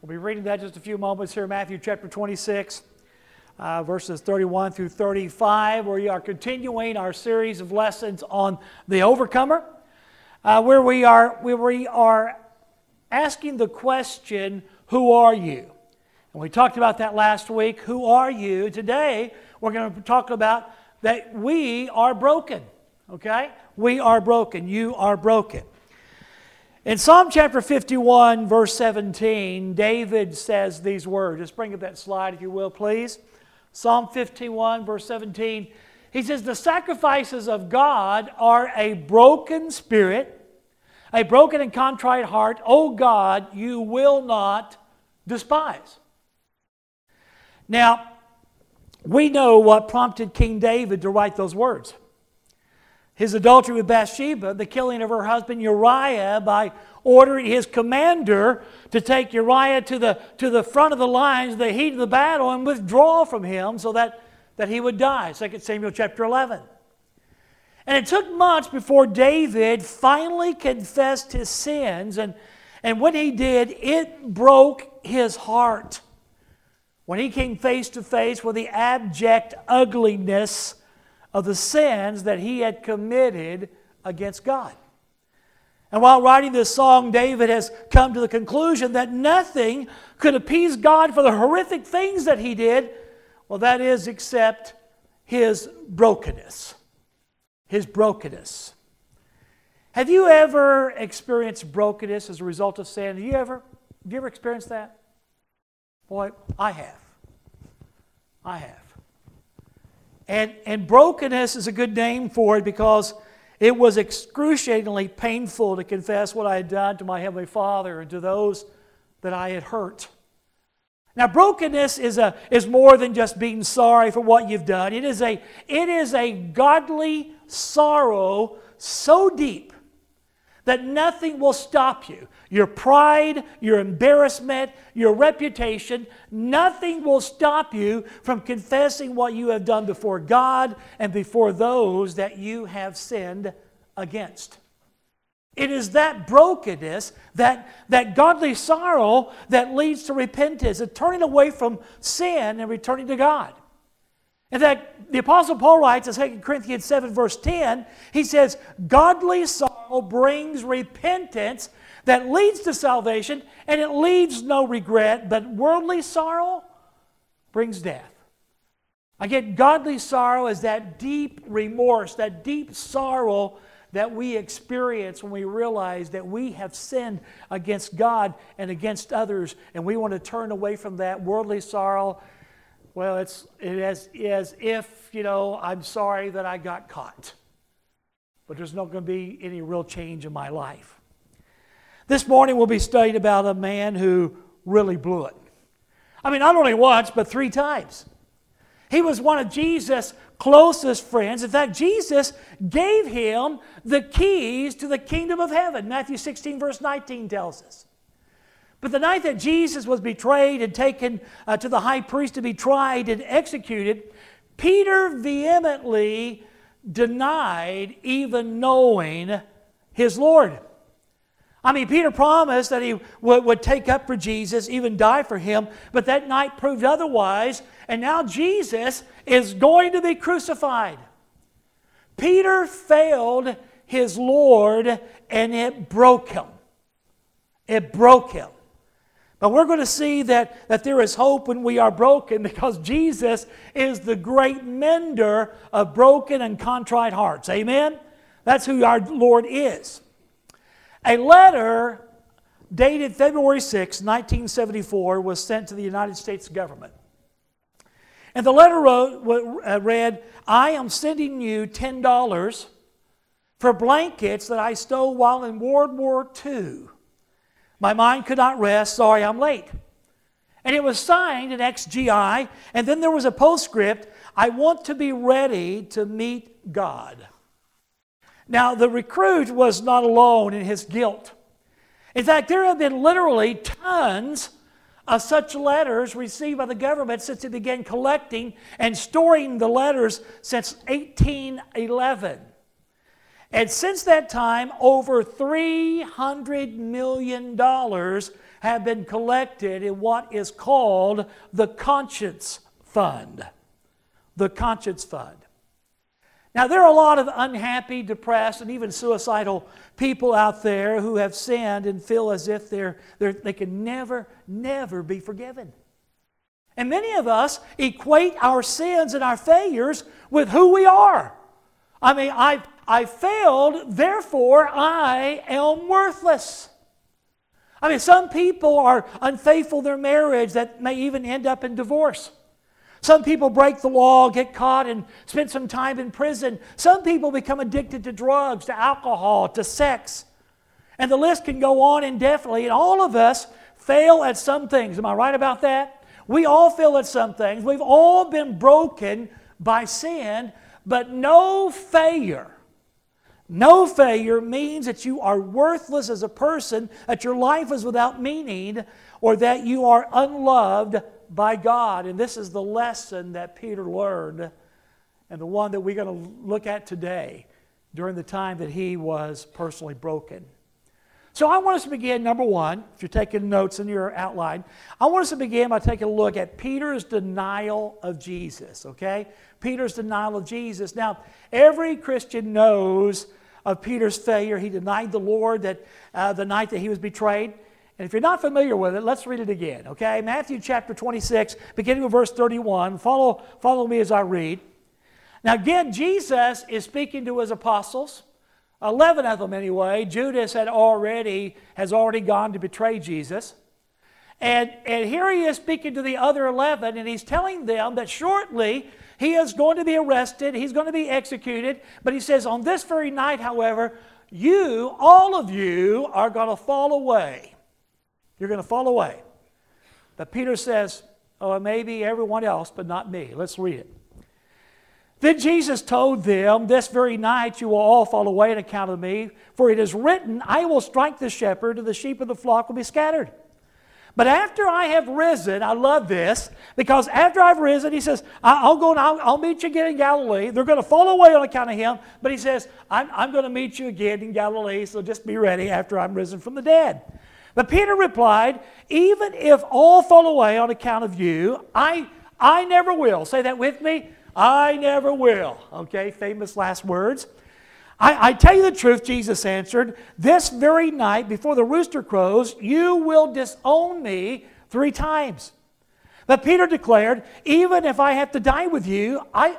We'll be reading that just a few moments here, Matthew chapter 26, verses 31 through 35, where we are continuing our series of lessons on the overcomer, where we are asking the question, who are you? And we talked about that last week. Who are you? Today, we're going to talk about that we are broken. Okay? We are broken. You are broken. In Psalm chapter 51, verse 17, David says these words. Just bring up that slide, if you will, please. Psalm 51, verse 17. He says, the sacrifices of God are a broken spirit, a broken and contrite heart. O God, you will not despise. Now, we know what prompted King David to write those words. His adultery with Bathsheba, the killing of her husband Uriah by ordering his commander to take Uriah to the front of the lines, the heat of the battle, and withdraw from him so that he would die. 2 Samuel chapter 11. And it took months before David finally confessed his sins, and when he did, it broke his heart. When he came face to face with the abject ugliness of the sins that he had committed against God. And while writing this song, David has come to the conclusion that nothing could appease God for the horrific things that he did, well, that is, except his brokenness. His brokenness. Have you ever experienced brokenness as a result of sin? Have you ever experienced that? Boy, I have. I have. And brokenness is a good name for it because it was excruciatingly painful to confess what I had done to my Heavenly Father and to those that I had hurt. Now, brokenness is more than just being sorry for what you've done. It is a godly sorrow so deep that nothing will stop you. Your pride, your embarrassment, your reputation, nothing will stop you from confessing what you have done before God and before those that you have sinned against. It is that brokenness, that godly sorrow that leads to repentance and turning away from sin and returning to God. In fact, the Apostle Paul writes in 2 Corinthians 7, verse 10, he says, godly sorrow brings repentance that leads to salvation, and it leaves no regret, but worldly sorrow brings death. Again, godly sorrow is that deep remorse, that deep sorrow that we experience when we realize that we have sinned against God and against others, and we want to turn away from that. Worldly sorrow, well, it's as if, I'm sorry that I got caught. But there's not going to be any real change in my life. This morning we'll be studying about a man who really blew it. I mean, not only once, but 3 times. He was one of Jesus' closest friends. In fact, Jesus gave him the keys to the kingdom of heaven. Matthew 16, verse 19 tells us. But the night that Jesus was betrayed and taken to the high priest to be tried and executed, Peter vehemently denied even knowing his Lord. I mean, Peter promised that he would take up for Jesus, even die for him, but that night proved otherwise, and now Jesus is going to be crucified. Peter failed his Lord, and it broke him. It broke him. But we're going to see that there is hope when we are broken because Jesus is the great mender of broken and contrite hearts. Amen? That's who our Lord is. A letter dated February 6, 1974 was sent to the United States government. And the letter read, I am sending you $10 for blankets that I stole while in World War II. My mind could not rest. Sorry, I'm late. And it was signed in XGI, and then there was a postscript, I want to be ready to meet God. Now, the recruit was not alone in his guilt. In fact, there have been literally tons of such letters received by the government since it began collecting and storing the letters since 1811. And since that time, over $300 million have been collected in what is called the Conscience Fund. The Conscience Fund. Now, there are a lot of unhappy, depressed, and even suicidal people out there who have sinned and feel as if they can never be forgiven. And many of us equate our sins and our failures with who we are. I mean, I failed, therefore I am worthless. I mean, some people are unfaithful in their marriage that may even end up in divorce. Some people break the law, get caught, and spend some time in prison. Some people become addicted to drugs, to alcohol, to sex. And the list can go on indefinitely. And all of us fail at some things. Am I right about that? We all fail at some things. We've all been broken by sin, but no failure means that you are worthless as a person, that your life is without meaning, or that you are unloved by God. And this is the lesson that Peter learned, and the one that we're going to look at today during the time that he was personally broken. So I want us to begin, number one, if you're taking notes in your outline, I want us to begin by taking a look at Peter's denial of Jesus, okay? Peter's denial of Jesus. Now, every Christian knows of Peter's failure. He denied the Lord that the night that he was betrayed. And if you're not familiar with it, let's read it again, okay? Matthew chapter 26, beginning with verse 31. Follow me as I read. Now again, Jesus is speaking to his apostles, 11 of them anyway. Judas has already gone to betray Jesus. And here he is speaking to the other 11, and he's telling them that shortly he is going to be arrested, he's going to be executed. But he says, on this very night, however, all of you are going to fall away. You're going to fall away. But Peter says, oh, maybe everyone else, but not me. Let's read it. Then Jesus told them, this very night you will all fall away on account of me, for it is written, I will strike the shepherd, and the sheep of the flock will be scattered. But after I have risen, I love this, because after I've risen, he says, I'll go and I'll meet you again in Galilee. They're going to fall away on account of him, but he says, I'm going to meet you again in Galilee, so just be ready after I'm risen from the dead. But Peter replied, even if all fall away on account of you, I never will. Say that with me. I never will. Okay, famous last words. I tell you the truth, Jesus answered, this very night before the rooster crows, you will disown me 3 times. But Peter declared, even if I have to die with you,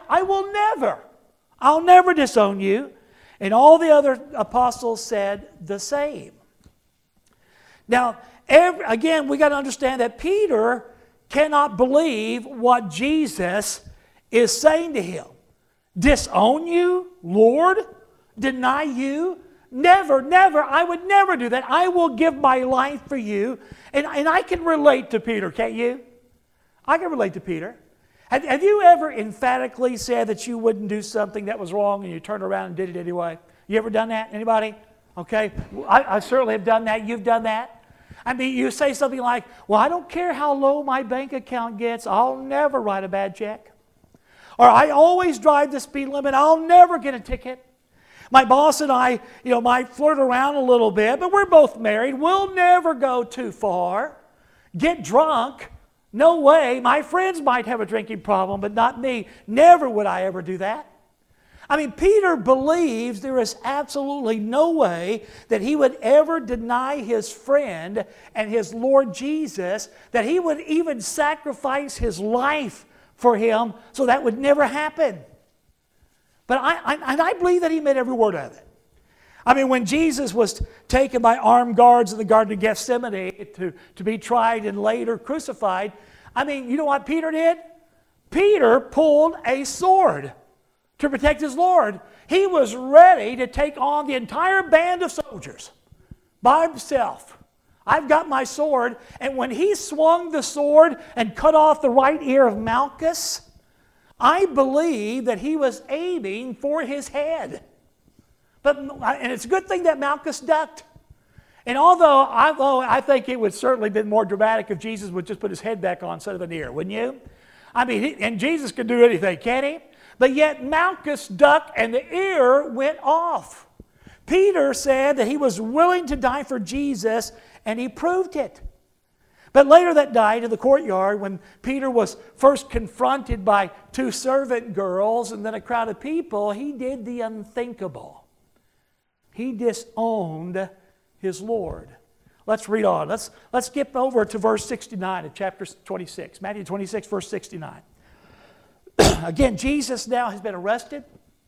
I'll never disown you. And all the other apostles said the same. Now, again, we got to understand that Peter cannot believe what Jesus is saying to him. Disown you, Lord? Deny you? Never, I would never do that. I will give my life for you. And I can relate to Peter, can't you? I can relate to Peter. Have you ever emphatically said that you wouldn't do something that was wrong and you turned around and did it anyway? You ever done that? Anybody? Okay. I certainly have done that. You've done that. I mean, you say something like, well, I don't care how low my bank account gets. I'll never write a bad check. Or I always drive the speed limit. I'll never get a ticket. My boss and I, might flirt around a little bit, but we're both married. We'll never go too far. Get drunk. No way. My friends might have a drinking problem, but not me. Never would I ever do that. I mean, Peter believes there is absolutely no way that he would ever deny his friend and his Lord Jesus, that he would even sacrifice his life for him, so that would never happen. But I believe that he meant every word of it. I mean, when Jesus was taken by armed guards in the Garden of Gethsemane to be tried and later crucified, I mean, you know what Peter did? Peter pulled a sword to protect his Lord. He was ready to take on the entire band of soldiers by himself. I've got my sword. And when he swung the sword and cut off the right ear of Malchus, I believe that he was aiming for his head. And it's a good thing that Malchus ducked. And although I think it would certainly have been more dramatic if Jesus would just put his head back on instead of an ear, wouldn't you? I mean, and Jesus can do anything, can't he? But yet Malchus ducked and the ear went off. Peter said that he was willing to die for Jesus, and he proved it. But later that night in the courtyard, when Peter was first confronted by two servant girls and then a crowd of people, he did the unthinkable. He disowned his Lord. Let's read on. Let's skip over to verse 69 of chapter 26. Matthew 26, verse 69. Again, Jesus now has been arrested.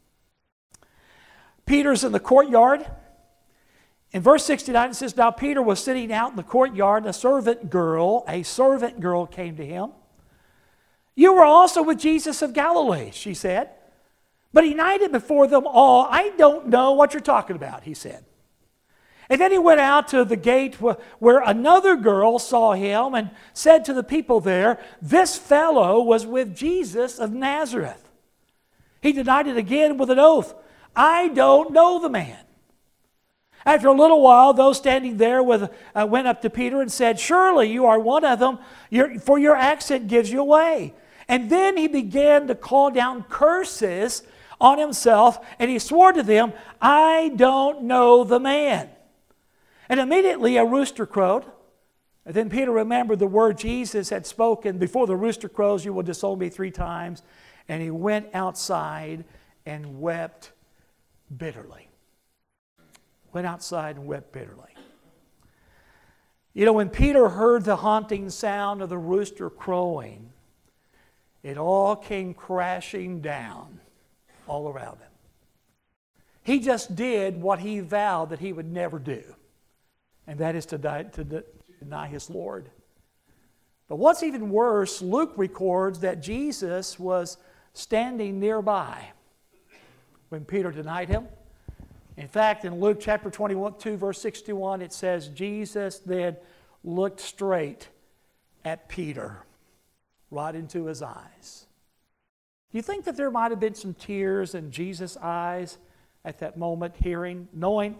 Peter's in the courtyard. In verse 69 it says, "Now Peter was sitting out in the courtyard, and a servant girl came to him. 'You were also with Jesus of Galilee,' she said. But he denied it before them all. 'I don't know what you're talking about,' he said. And then he went out to the gate where another girl saw him and said to the people there, 'This fellow was with Jesus of Nazareth.' He denied it again with an oath, 'I don't know the man.' After a little while, those standing there went up to Peter and said, 'Surely you are one of them, for your accent gives you away.' And then he began to call down curses on himself, and he swore to them, 'I don't know the man.' And immediately a rooster crowed. And then Peter remembered the word Jesus had spoken, 'Before the rooster crows, you will disown me 3 times.' And he went outside and wept bitterly." Went outside and wept bitterly. You know, when Peter heard the haunting sound of the rooster crowing, it all came crashing down all around him. He just did what he vowed that he would never do, and that is to deny his Lord. But what's even worse, Luke records that Jesus was standing nearby when Peter denied him. In fact, in Luke chapter 22, verse 61, it says, Jesus then looked straight at Peter, right into his eyes. Do you think that there might have been some tears in Jesus' eyes at that moment, knowing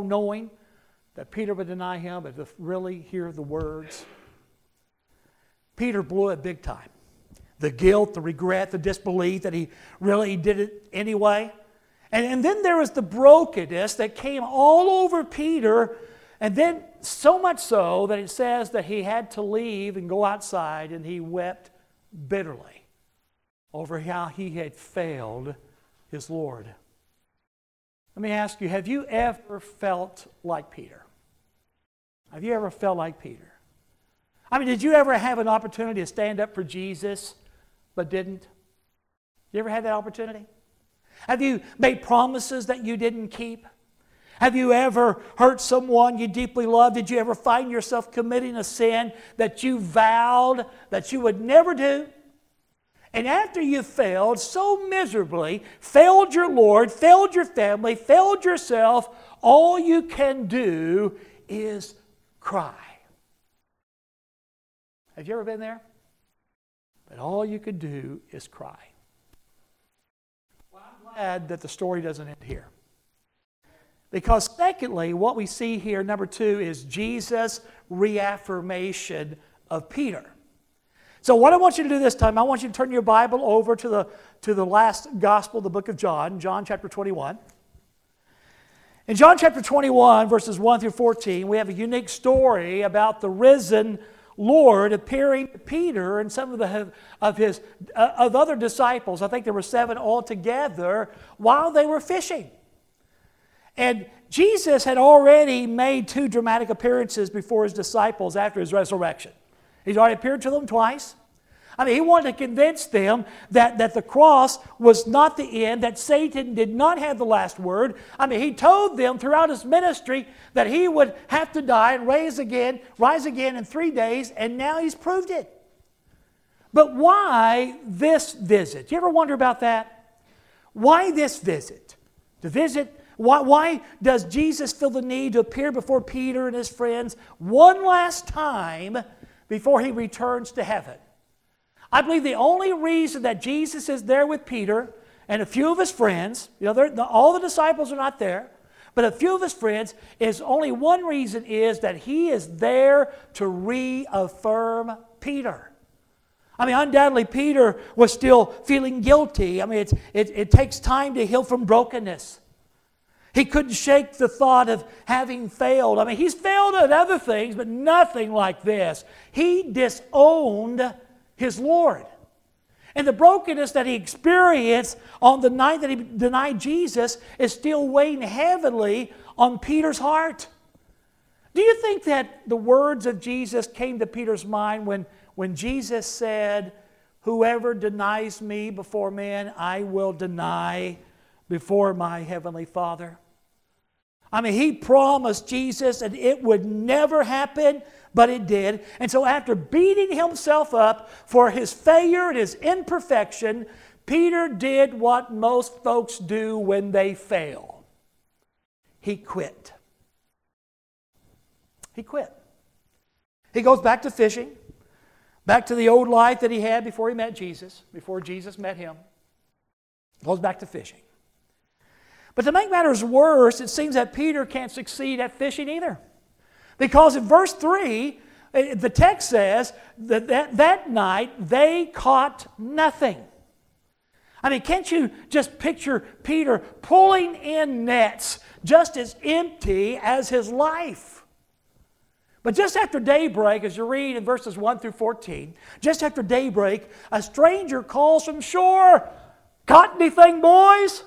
that Peter would deny him, but to really hear the words? Peter blew it big time. The guilt, the regret, the disbelief that he really did it anyway. And then there was the brokenness that came all over Peter, and then so much so that it says that he had to leave and go outside, and he wept bitterly over how he had failed his Lord. Let me ask you, have you ever felt like Peter? Have you ever felt like Peter? I mean, did you ever have an opportunity to stand up for Jesus but didn't? You ever had that opportunity? Have you made promises that you didn't keep? Have you ever hurt someone you deeply loved? Did you ever find yourself committing a sin that you vowed that you would never do? And after you failed so miserably, failed your Lord, failed your family, failed yourself, all you can do is cry. Have you ever been there? But all you could do is cry. Well, I'm glad that the story doesn't end here. Because secondly, what we see here, number 2, is Jesus' reaffirmation of Peter. So what I want you to do this time, I want you to turn your Bible over to the last gospel, the book of John, John chapter 21. In John chapter 21, verses 1 through 14, we have a unique story about the risen Lord appearing to Peter and some of other disciples. I think there were 7 altogether while they were fishing. And Jesus had already made 2 dramatic appearances before his disciples after his resurrection. He's already appeared to them twice. I mean, he wanted to convince them that the cross was not the end, that Satan did not have the last word. I mean, he told them throughout his ministry that he would have to die and rise again in 3 days, and now he's proved it. But why this visit? Do you ever wonder about that? Why this visit? To visit? Why does Jesus feel the need to appear before Peter and his friends one last time before he returns to heaven? I believe the only reason that Jesus is there with Peter and a few of his friends, all the disciples are not there, but a few of his friends, is only one reason, is that he is there to reaffirm Peter. I mean, undoubtedly Peter was still feeling guilty. I mean, it takes time to heal from brokenness. He couldn't shake the thought of having failed. I mean, he's failed at other things, but nothing like this. He disowned his Lord. And the brokenness that he experienced on the night that he denied Jesus is still weighing heavily on Peter's heart. Do you think that the words of Jesus came to Peter's mind when Jesus said, "Whoever denies me before men, I will deny before my heavenly Father"? I mean, he promised Jesus that it would never happen, but it did. And so after beating himself up for his failure and his imperfection, Peter did what most folks do when they fail. He quit. He quit. He goes back to fishing, back to the old life that he had before he met Jesus, before Jesus met him. Goes back to fishing. But to make matters worse, it seems that Peter can't succeed at fishing either. Because in verse 3, the text says that night they caught nothing. I mean, can't you just picture Peter pulling in nets just as empty as his life? But just after daybreak, as you read in verses 1 through 14, just after daybreak, a stranger calls from shore, "Caught anything, boys?"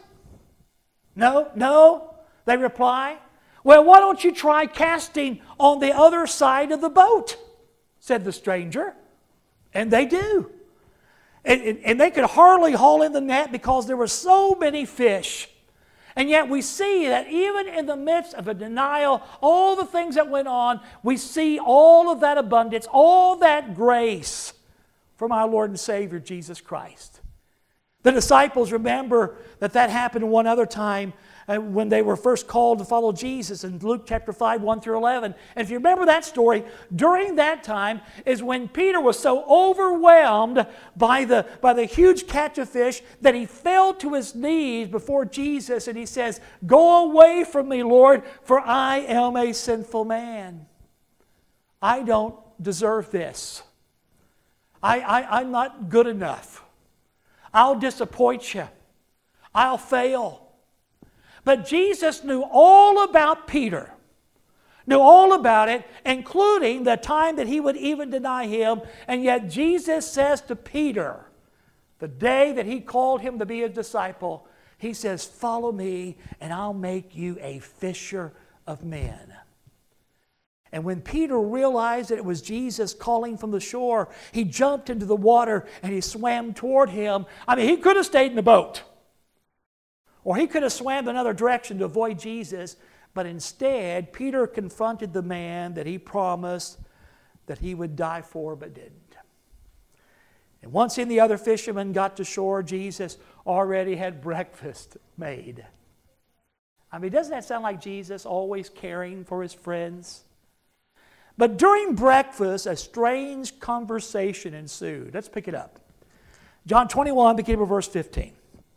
No, they reply. "Well, why don't you try casting on the other side of the boat?" said the stranger. And they do. And they could hardly haul in the net because there were so many fish. And yet we see that even in the midst of a denial, all the things that went on, we see all of that abundance, all that grace from our Lord and Savior, Jesus Christ. The disciples remember that happened one other time when they were first called to follow Jesus in Luke chapter 5, 1 through 11. And if you remember that story, during that time is when Peter was so overwhelmed by the huge catch of fish that he fell to his knees before Jesus and he says, "Go away from me, Lord, for I am a sinful man. I don't deserve this. I'm not good enough. I'll disappoint you. I'll fail." But Jesus knew all about Peter, knew all about it, including the time that he would even deny him. And yet Jesus says to Peter, the day that he called him to be a disciple, he says, "Follow me and I'll make you a fisher of men." And when Peter realized that it was Jesus calling from the shore, he jumped into the water and he swam toward him. I mean, he could have stayed in the boat. Or he could have swam another direction to avoid Jesus. But instead, Peter confronted the man that he promised that he would die for but didn't. And once the other fishermen got to shore, Jesus already had breakfast made. I mean, doesn't that sound like Jesus always caring for his friends? But during breakfast, a strange conversation ensued. Let's pick it up. John 21, beginning with verse 15.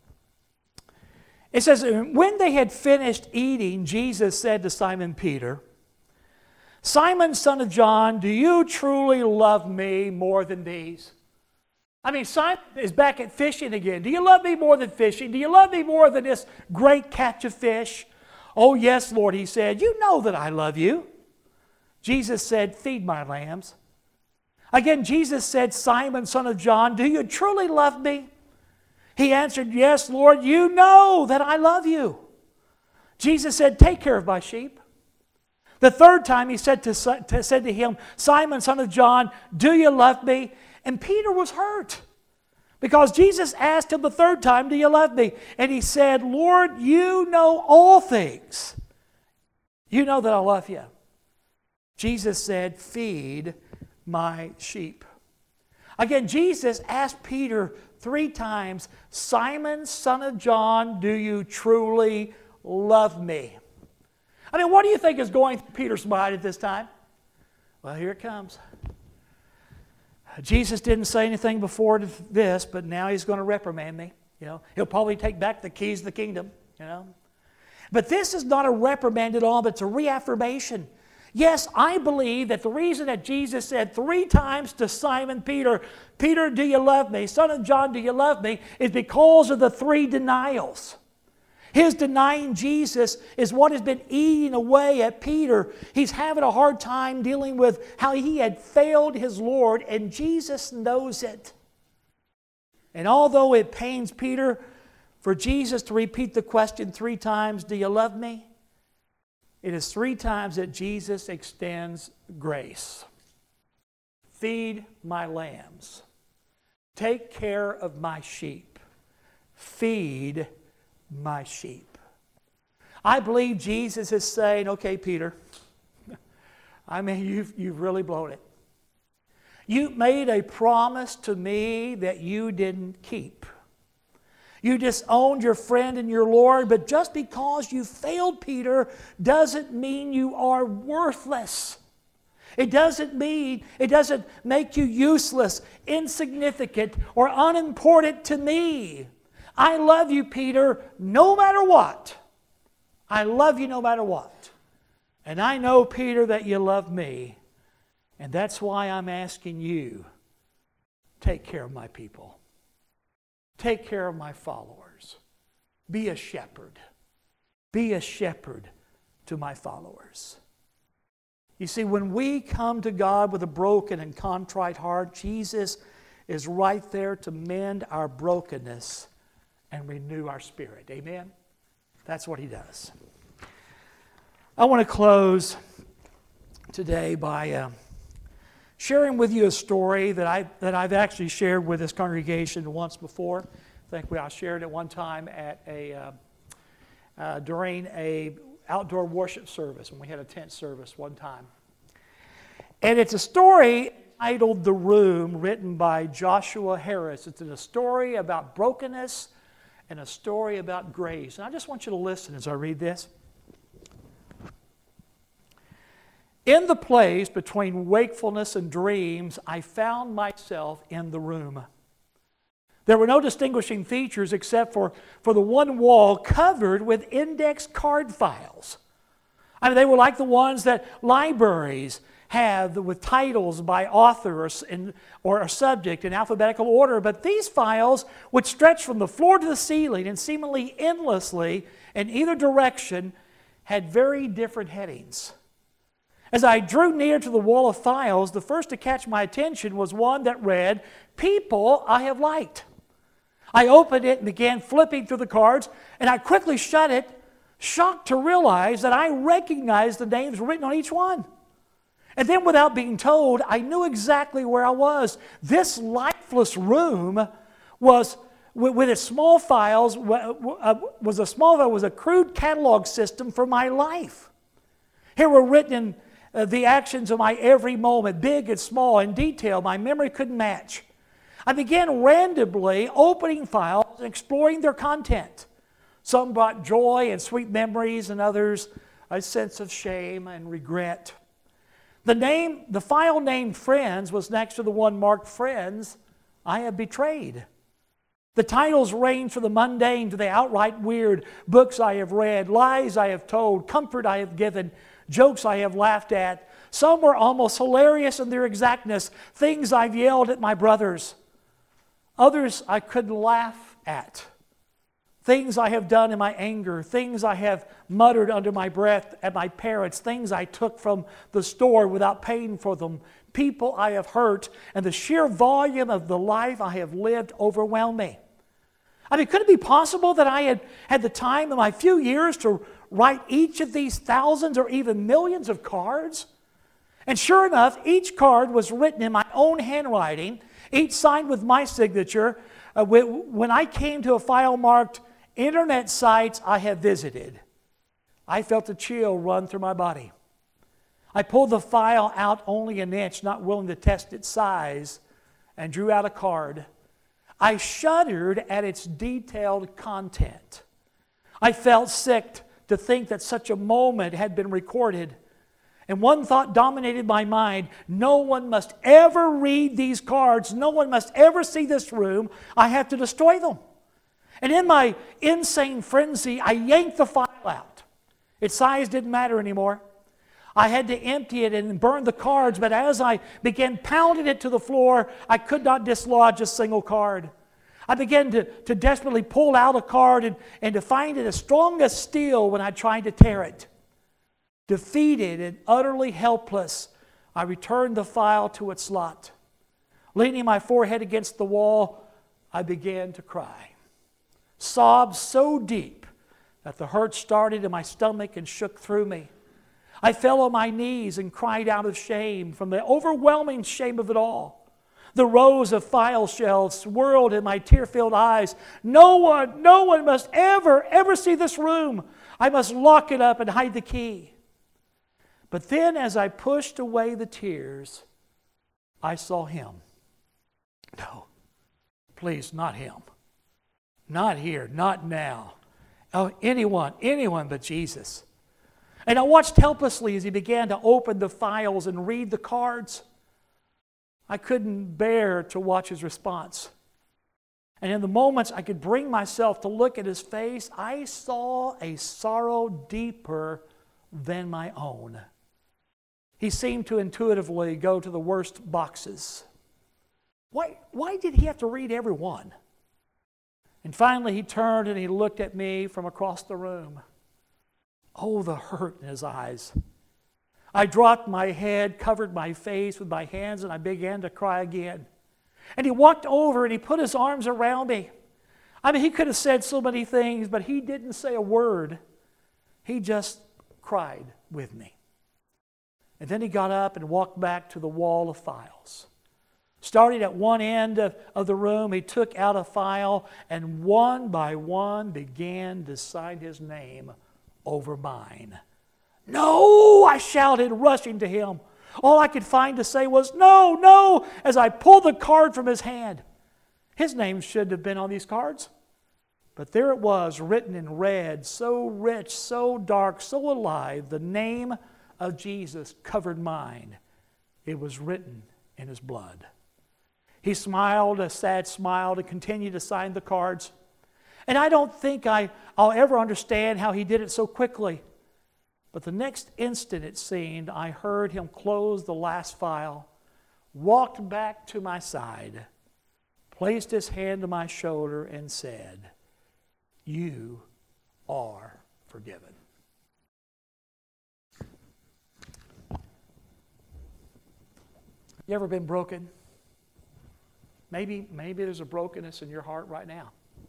It says, "When they had finished eating, Jesus said to Simon Peter, 'Simon, son of John, do you truly love me more than these?'" I mean, Simon is back at fishing again. "Do you love me more than fishing? Do you love me more than this great catch of fish?" "Oh, yes, Lord," he said. "You know that I love you." Jesus said, "Feed my lambs." Again, Jesus said, "Simon, son of John, do you truly love me?" He answered, "Yes, Lord, you know that I love you." Jesus said, "Take care of my sheep." The third time he said to him, "Simon, son of John, do you love me?" And Peter was hurt because Jesus asked him the third time, "Do you love me?" And he said, "Lord, you know all things. You know that I love you." Jesus said, "Feed my sheep." Again, Jesus asked Peter 3 times, "Simon, son of John, do you truly love me?" I mean, what do you think is going through Peter's mind at this time? Well, here it comes. Jesus didn't say anything before this, but now he's going to reprimand me. He'll probably take back the keys of the kingdom. But this is not a reprimand at all, but it's a reaffirmation. Yes, I believe that the reason that Jesus said 3 times to Simon Peter, "Peter, do you love me? Son of John, do you love me?" is because of the 3 denials. His denying Jesus is what has been eating away at Peter. He's having a hard time dealing with how he had failed his Lord, and Jesus knows it. And although it pains Peter for Jesus to repeat the question 3 times, do you love me? It is 3 times that Jesus extends grace. Feed my lambs. Take care of my sheep. Feed my sheep. I believe Jesus is saying, okay, Peter, I mean, you've really blown it. You made a promise to me that you didn't keep. You disowned your friend and your Lord, but just because you failed, Peter, doesn't mean you are worthless. It doesn't make you useless, insignificant, or unimportant to me. I love you, Peter, no matter what. I love you no matter what. And I know, Peter, that you love me. And that's why I'm asking you, take care of my people. Take care of my followers. Be a shepherd. Be a shepherd to my followers. You see, when we come to God with a broken and contrite heart, Jesus is right there to mend our brokenness and renew our spirit. Amen? That's what He does. I want to close today by sharing with you a story that I've actually shared with this congregation once before. I think I shared it one time at during a outdoor worship service when we had a tent service one time. And it's a story titled The Room, written by Joshua Harris. It's a story about brokenness and a story about grace. And I just want you to listen as I read this. In the place between wakefulness and dreams, I found myself in the room. There were no distinguishing features except for the one wall covered with index card files. I mean, they were like the ones that libraries have with titles by author or a subject in alphabetical order. But these files would stretch from the floor to the ceiling and seemingly endlessly in either direction had very different headings. As I drew near to the wall of files, the first to catch my attention was one that read, People I Have Liked. I opened it and began flipping through the cards, and I quickly shut it, shocked to realize that I recognized the names written on each one. And then without being told, I knew exactly where I was. This lifeless room was, with its small files, was a crude catalog system for my life. Here were written the actions of my every moment, big and small, in detail my memory couldn't match. I began randomly opening files and exploring their content. Some brought joy and sweet memories, and others a sense of shame and regret. The file named Friends was next to the one marked Friends I Have Betrayed. The titles range from the mundane to the outright weird. Books I have read, lies I have told, comfort I have given, jokes I have laughed at. Some were almost hilarious in their exactness, things I've yelled at my brothers. Others I couldn't laugh at. Things I have done in my anger, things I have muttered under my breath at my parents, things I took from the store without paying for them, people I have hurt, and the sheer volume of the life I have lived overwhelmed me. I mean, could it be possible that I had had the time in my few years to write each of these thousands or even millions of cards? And sure enough, each card was written in my own handwriting, each signed with my signature. When I came to a file marked Internet Sites I Have Visited, I felt a chill run through my body. I pulled the file out only an inch, not willing to test its size, and drew out a card. I shuddered at its detailed content. I felt sick to think that such a moment had been recorded. And one thought dominated my mind: no one must ever read these cards. No one must ever see this room. I have to destroy them. And in my insane frenzy, I yanked the file out. Its size didn't matter anymore. I had to empty it and burn the cards, but as I began pounding it to the floor, I could not dislodge a single card. I began to desperately pull out a card and to find it as strong as steel when I tried to tear it. Defeated and utterly helpless, I returned the file to its slot. Leaning my forehead against the wall, I began to cry. Sobs so deep that the hurt started in my stomach and shook through me. I fell on my knees and cried out of shame from the overwhelming shame of it all. The rows of file shelves swirled in my tear-filled eyes. No one must ever see this room. I must lock it up and hide the key. But then as I pushed away the tears, I saw him. No, please, not him. Not here, not now. Oh, anyone but Jesus. And I watched helplessly as he began to open the files and read the cards. I couldn't bear to watch his response. And in the moments I could bring myself to look at his face, I saw a sorrow deeper than my own. He seemed to intuitively go to the worst boxes. Why did he have to read every one? And finally he turned and he looked at me from across the room. Oh, the hurt in his eyes. I dropped my head, covered my face with my hands, and I began to cry again. And he walked over and he put his arms around me. I mean, he could have said so many things, but he didn't say a word. He just cried with me. And then he got up and walked back to the wall of files. Starting at one end of the room, he took out a file and one by one began to sign his name over mine. No, I shouted, rushing to him. All I could find to say was, no, no, as I pulled the card from his hand. His name shouldn't have been on these cards. But there it was, written in red, so rich, so dark, so alive. The name of Jesus covered mine. It was written in his blood. He smiled a sad smile to continue to sign the cards. And I don't think I'll ever understand how he did it so quickly. But the next instant, it seemed, I heard him close the last file, walked back to my side, placed his hand on my shoulder, and said, "You are forgiven." You ever been broken? Maybe there's a brokenness in your heart right now.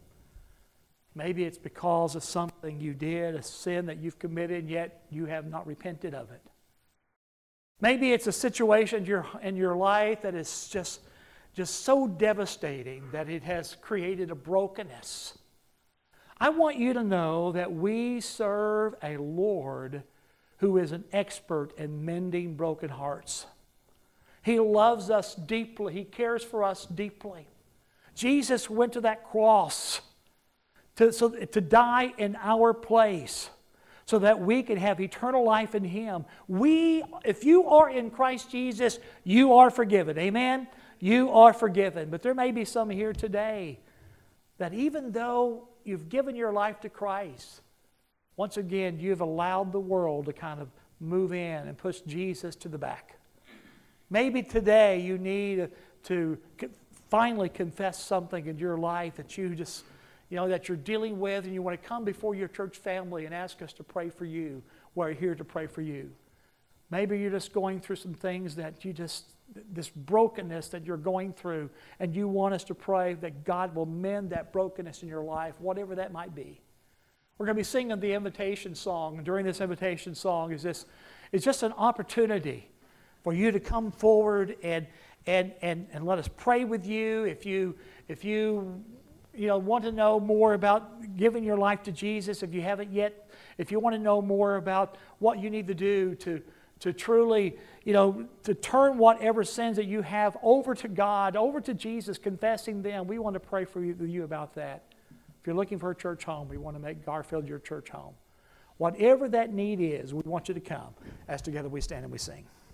Maybe it's because of something you did, a sin that you've committed, yet you have not repented of it. Maybe it's a situation in your life that is just so devastating that it has created a brokenness. I want you to know that we serve a Lord who is an expert in mending broken hearts. He loves us deeply. He cares for us deeply. Jesus went to that cross to die in our place so that we can have eternal life in Him. If you are in Christ Jesus, you are forgiven. Amen? You are forgiven. But there may be some here today that even though you've given your life to Christ, once again, you've allowed the world to kind of move in and push Jesus to the back. Maybe today you need to finally confess something in your life that that you're dealing with, and you want to come before your church family and ask us to pray for you. We're here to pray for you. Maybe you're just going through some things that this brokenness that you're going through, and you want us to pray that God will mend that brokenness in your life, whatever that might be. We're going to be singing the invitation song, and during this invitation song is just an opportunity for you to come forward and let us pray with you. If you want to know more about giving your life to Jesus, if you haven't yet, if you want to know more about what you need to do to truly, to turn whatever sins that you have over to God, over to Jesus, confessing them, we want to pray for you about that. If you're looking for a church home, we want to make Garfield your church home. Whatever that need is, we want you to come as together we stand and we sing.